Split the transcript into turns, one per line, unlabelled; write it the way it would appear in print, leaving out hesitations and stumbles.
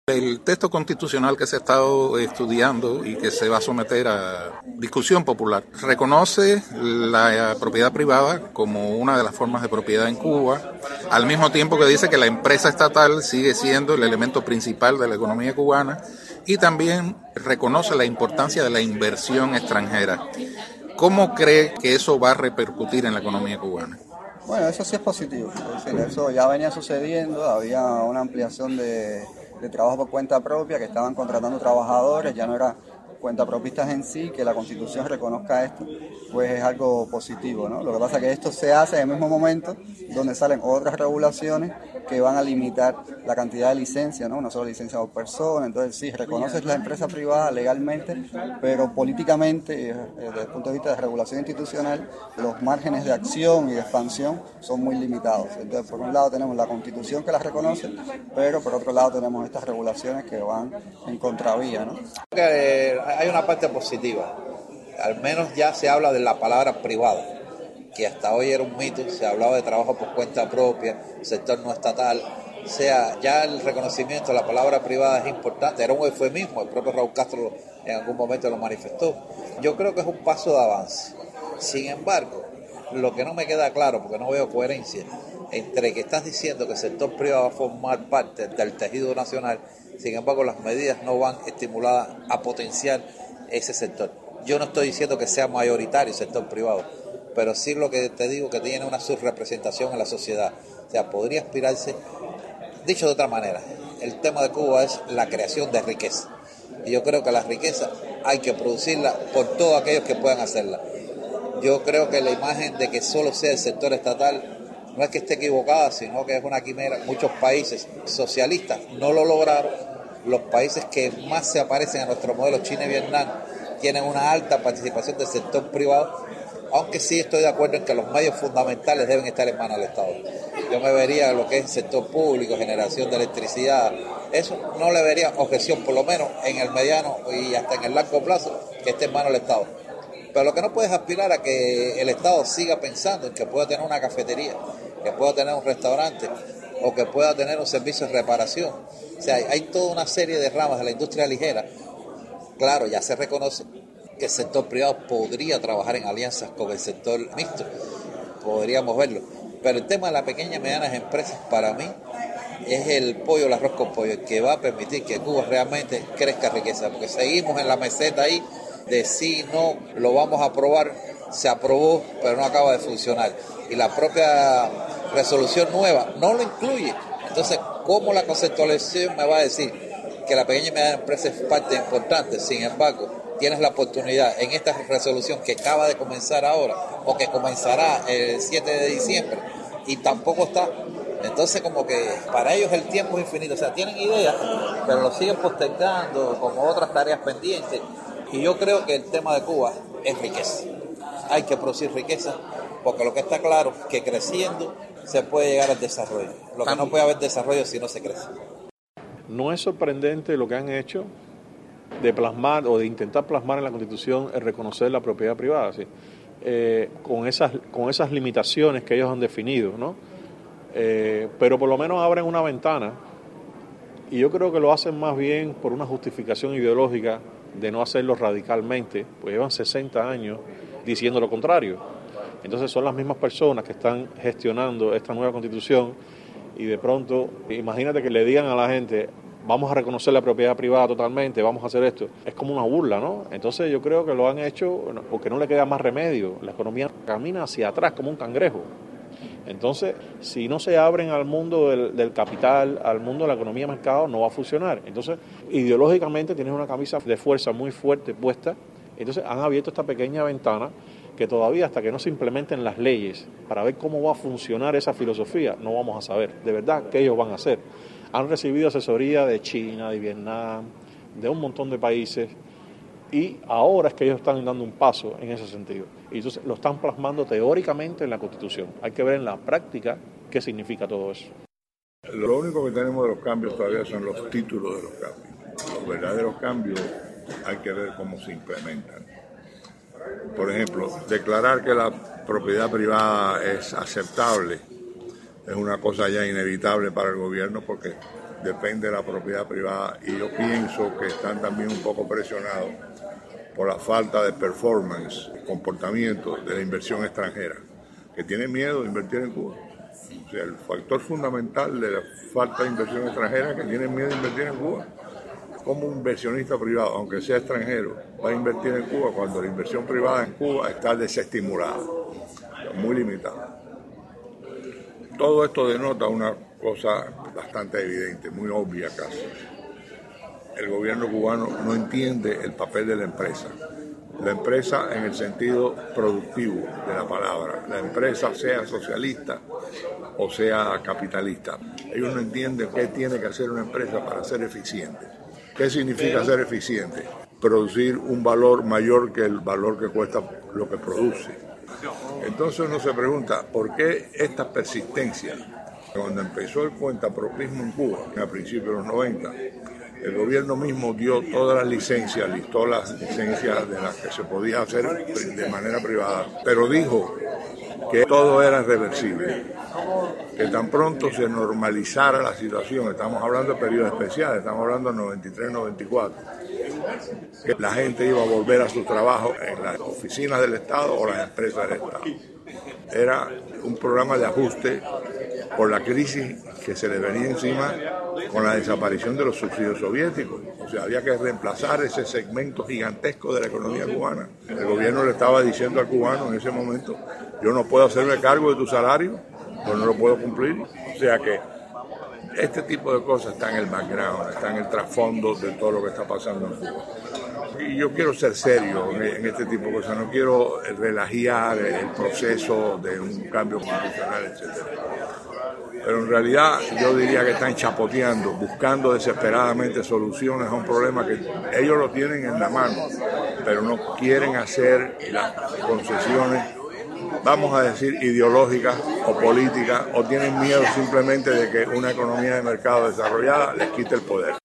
El texto constitucional que se ha estado estudiando y que se va a someter a discusión popular reconoce la propiedad privada como una de las formas de propiedad en Cuba, al mismo tiempo que dice que la empresa estatal sigue siendo el elemento principal de la economía cubana y también reconoce la importancia de la inversión extranjera. ¿Cómo cree que eso va a repercutir en la economía cubana?
Bueno, eso sí es positivo, es decir, eso ya venía sucediendo, había una ampliación de trabajo por cuenta propia, que estaban contratando trabajadores, ya no era cuentapropistas en sí, que la Constitución reconozca esto, pues es algo positivo, ¿no? Lo que pasa es que esto se hace en el mismo momento donde salen otras regulaciones que van a limitar la cantidad de licencias, ¿no? Una sola licencia por persona. Entonces sí, reconoces la empresa privada legalmente, pero políticamente, desde el punto de vista de regulación institucional, los márgenes de acción y de expansión son muy limitados. Entonces, por un lado tenemos la Constitución que las reconoce, pero por otro lado tenemos estas regulaciones que van en contravía, ¿no?
Hay una parte positiva, al menos ya se habla de la palabra privada, que hasta hoy era un mito, se hablaba de trabajo por cuenta propia, sector no estatal, o sea, ya el reconocimiento de la palabra privada es importante, era un eufemismo, el propio Raúl Castro en algún momento lo manifestó. Yo creo que es un paso de avance. Sin embargo, lo que no me queda claro, porque no veo coherencia, entre que estás diciendo que el sector privado va a formar parte del tejido nacional, sin embargo las medidas no van estimuladas a potenciar ese sector. Yo no estoy diciendo que sea mayoritario el sector privado, pero sí lo que te digo que tiene una subrepresentación en la sociedad. O sea, podría aspirarse, dicho de otra manera, el tema de Cuba es la creación de riqueza. Y yo creo que la riqueza hay que producirla por todos aquellos que puedan hacerla. Yo creo que la imagen de que solo sea el sector estatal no es que esté equivocada, sino que es una quimera. Muchos países socialistas no lo lograron. Los países que más se aparecen a nuestro modelo, China y Vietnam, tienen una alta participación del sector privado, aunque sí estoy de acuerdo en que los medios fundamentales deben estar en manos del Estado. Yo me vería lo que es el sector público, generación de electricidad, eso no le vería objeción, por lo menos en el mediano y hasta en el largo plazo, que esté en manos del Estado. Pero lo que no puedes aspirar a que el Estado siga pensando en que pueda tener una cafetería, que pueda tener un restaurante o que pueda tener un servicio de reparación. O sea, hay toda una serie de ramas de la industria ligera. Claro, ya se reconoce que el sector privado podría trabajar en alianzas con el sector mixto, podríamos verlo. Pero el tema de las pequeñas y medianas empresas, para mí, es el pollo, el arroz con pollo, el que va a permitir que Cuba realmente crezca riqueza, porque seguimos en la meseta ahí de sí, no, lo vamos a aprobar, se aprobó, pero no acaba de funcionar. Y la propia resolución nueva no lo incluye. Entonces, ¿cómo la conceptualización me va a decir que la pequeña y mediana empresa es parte importante? Sin embargo, tienes la oportunidad en esta resolución que acaba de comenzar ahora o que comenzará el 7 de diciembre y tampoco está. Entonces, como que para ellos el tiempo es infinito. O sea, tienen ideas, pero lo siguen postergando como otras tareas pendientes. Y yo creo que el tema de Cuba es riqueza. Hay que producir riqueza, porque lo que está claro es que creciendo se puede llegar al desarrollo. Lo que no puede haber desarrollo si no se crece.
No es sorprendente lo que han hecho de plasmar o de intentar plasmar en la Constitución el reconocer la propiedad privada, ¿sí? Con esas limitaciones que ellos han definido, ¿no? Pero por lo menos abren una ventana, y yo creo que lo hacen más bien por una justificación ideológica de no hacerlo radicalmente, pues llevan 60 años diciendo lo contrario. Entonces son las mismas personas que están gestionando esta nueva Constitución, y de pronto, imagínate que le digan a la gente: vamos a reconocer la propiedad privada totalmente, vamos a hacer esto. Es como una burla, ¿no? Entonces yo creo que lo han hecho porque no le queda más remedio. La economía camina hacia atrás como un cangrejo. Entonces, si no se abren al mundo del capital, al mundo de la economía de mercado, no va a funcionar. Entonces, ideológicamente tienen una camisa de fuerza muy fuerte puesta. Entonces, han abierto esta pequeña ventana que todavía, hasta que no se implementen las leyes para ver cómo va a funcionar esa filosofía, no vamos a saber de verdad qué ellos van a hacer. Han recibido asesoría de China, de Vietnam, de un montón de países, y ahora es que ellos están dando un paso en ese sentido. Y entonces lo están plasmando teóricamente en la Constitución. Hay que ver en la práctica qué significa todo eso.
Lo único que tenemos de los cambios todavía son los títulos de los cambios. Los verdaderos cambios hay que ver cómo se implementan. Por ejemplo, declarar que la propiedad privada es aceptable es una cosa ya inevitable para el gobierno, porque depende de la propiedad privada, y yo pienso que están también un poco presionados por la falta de performance, comportamiento de la inversión extranjera, que tiene miedo de invertir en Cuba. O sea, el factor fundamental de la falta de inversión extranjera es que tienen miedo de invertir en Cuba. Como un inversionista privado, aunque sea extranjero, va a invertir en Cuba cuando la inversión privada en Cuba está desestimulada, muy limitada? Todo esto denota una cosa bastante evidente, muy obvia casi. El gobierno cubano no entiende el papel de la empresa. La empresa en el sentido productivo de la palabra. La empresa sea socialista o sea capitalista. Ellos no entienden qué tiene que hacer una empresa para ser eficiente. ¿Qué significa ser eficiente? Producir un valor mayor que el valor que cuesta lo que produce. Entonces uno se pregunta, ¿por qué esta persistencia? Cuando empezó el cuentapropismo en Cuba, a principios de los 90, el gobierno mismo dio todas las licencias, listó las licencias de las que se podía hacer de manera privada, pero dijo que todo era reversible, que tan pronto se normalizara la situación, estamos hablando de periodos especiales, estamos hablando de 93-94, que la gente iba a volver a su trabajo en las oficinas del Estado o las empresas del Estado. Era un programa de ajuste por la crisis que se le venía encima con la desaparición de los subsidios soviéticos. O sea, había que reemplazar ese segmento gigantesco de la economía cubana. El gobierno le estaba diciendo al cubano en ese momento, yo no puedo hacerme cargo de tu salario, yo no lo puedo cumplir. O sea que este tipo de cosas está en el background, está en el trasfondo de todo lo que está pasando en Cuba. Y yo quiero ser serio en este tipo de cosas, no quiero relajar el proceso de un cambio constitucional, etc. Pero en realidad yo diría que están chapoteando, buscando desesperadamente soluciones a un problema que ellos lo tienen en la mano, pero no quieren hacer las concesiones, vamos a decir, ideológicas o políticas, o tienen miedo simplemente de que una economía de mercado desarrollada les quite el poder.